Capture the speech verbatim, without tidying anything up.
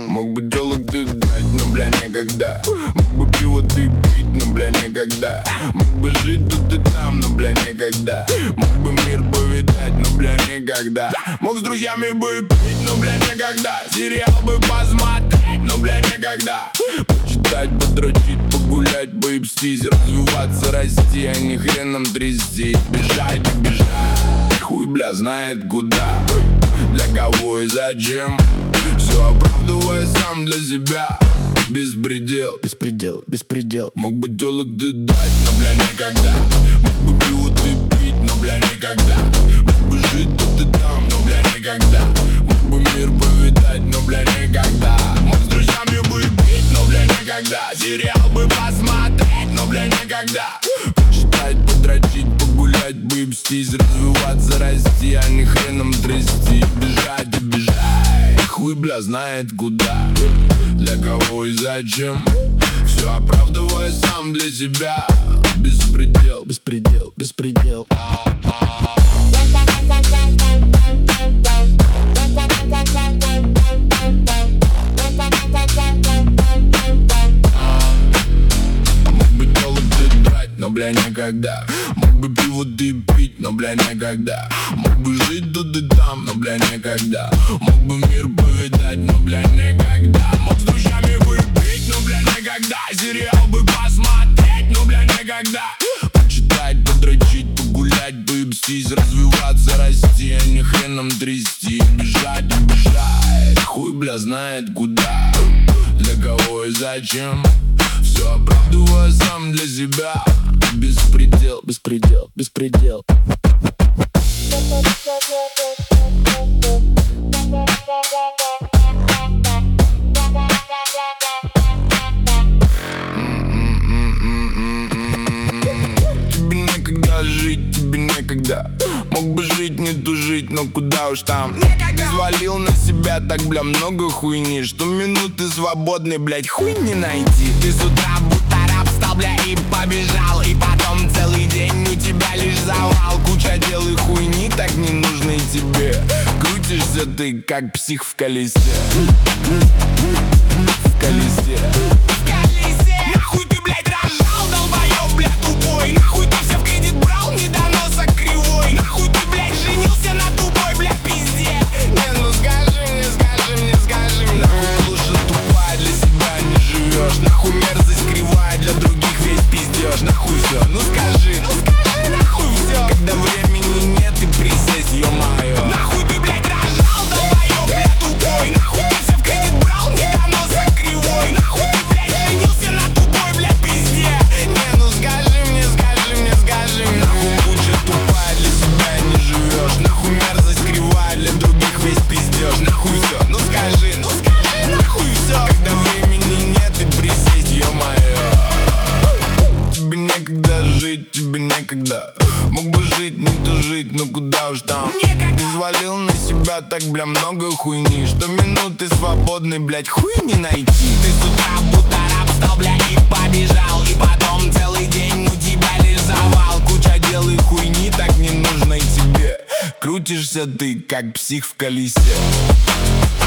Мог бы телок ты дать, но, бля, никогда. Мог бы пиво ты пить, но, бля, никогда. Мог бы жить тут и там, но, бля, никогда. Мог бы мир повидать, но, бля, никогда. Мог с друзьями бы пить, но, бля, никогда. Сериал бы посмотреть, но, бля, никогда. Почитать, подрочить, погулять, поебстись, развиваться, расти, а не хреном трясти. Бежать и бежать, хуй, бля, знает куда. Для кого и зачем. Все оправдывая сам для себя. Беспредел, беспредел, беспредел. Мог бы телок ты дать, но, бля, никогда. Мог бы пиво ты пить, но, бля, никогда. Мог бы жить тут и там, но, бля, никогда. Мог бы мир повидать, но, бля, никогда. Мог с друзьями бы пить, но, бля, никогда. Сериал бы посмотреть, но, бля, никогда. Почитать, подрочить, погулять, поебстись, развиваться, расти, а не хреном трясти. Бежать и бежать, хуй, бля, знает куда. Для кого и зачем. Все оправдывая сам для себя. Беспредел, беспредел, беспредел. Мог бы телок ты драть, но, бля, никогда. Мог бы пиво ты пить, но, бля, никогда. Мог бы жить тут и там, но, бля, никогда. Мог бы мир повидать, но, бля, никогда. Мог с друзьями бы пить, но, бля, никогда. Сериал бы посмотреть, но, бля, никогда. Почитать, подрочить, погулять, поебстись, развиваться, расти, а не хреном трясти. Бежать и бежать, хуй, бля, знает куда. Для кого и зачем. Все оправдывая сам для себя. Беспредел, беспредел, беспредел. Тебе некогда жить, тебе некогда. Мог бы жить, не тужить, но куда уж там. Ты взвалил на себя так, бля, много хуйни, что минуты свободной, блять, хуй не найти. Ты с утра будто раб стал, бля, и побежал. И потом целый день у тебя лишь завал. Куча дел и хуйни, так ненужной тебе. Крутишься ты, как псих в колесе. В колесе. Нахуй ты, блядь, рожал, долбоёб, бля, тупой. Нахуй ты все в кредит брал, недоносок кривой. Нахуй ты, блядь, женился на тупой, бля, пизде. Не, ну скажи мне, скажи мне, скажи мне. Нахуй лучше тупая, для себя не живешь. Нахуй мерзость кривая, для других весь пиздешь. Нахуй все, ну скажи, ну скажи, нахуй все. Когда времени нет, и присесть, ё-моё. Нахуй ты, блядь, рожал, долбоёб, бля, тупой. Нахуй ты все в кредит брал, недоносок кривой. Нахуй ты, блядь, женился на тупой, бля, пизде. Не, ну скажи мне, скажи мне, скажи мне. Нахуй куча тупая, для себя не живешь. Нахуй мерзость кривая, для других весь пиздешь. Нахуй все, ну скажи, ну скажи, нахуй все. Когда времени нет, и присесть, ё-моё. Тебе некогда жить, тебе некогда. Мог бы жить, не тужить, но куда уж там. Ты взвалил на себя так, бля, много хуйни, что минуты свободной, блять, хуй не найти. Ты с утра будто раб стал, бля, и побежал. И потом целый день у тебя лишь завал. Куча дел и хуйни, так ненужной тебе. Крутишься ты, как псих в колесе.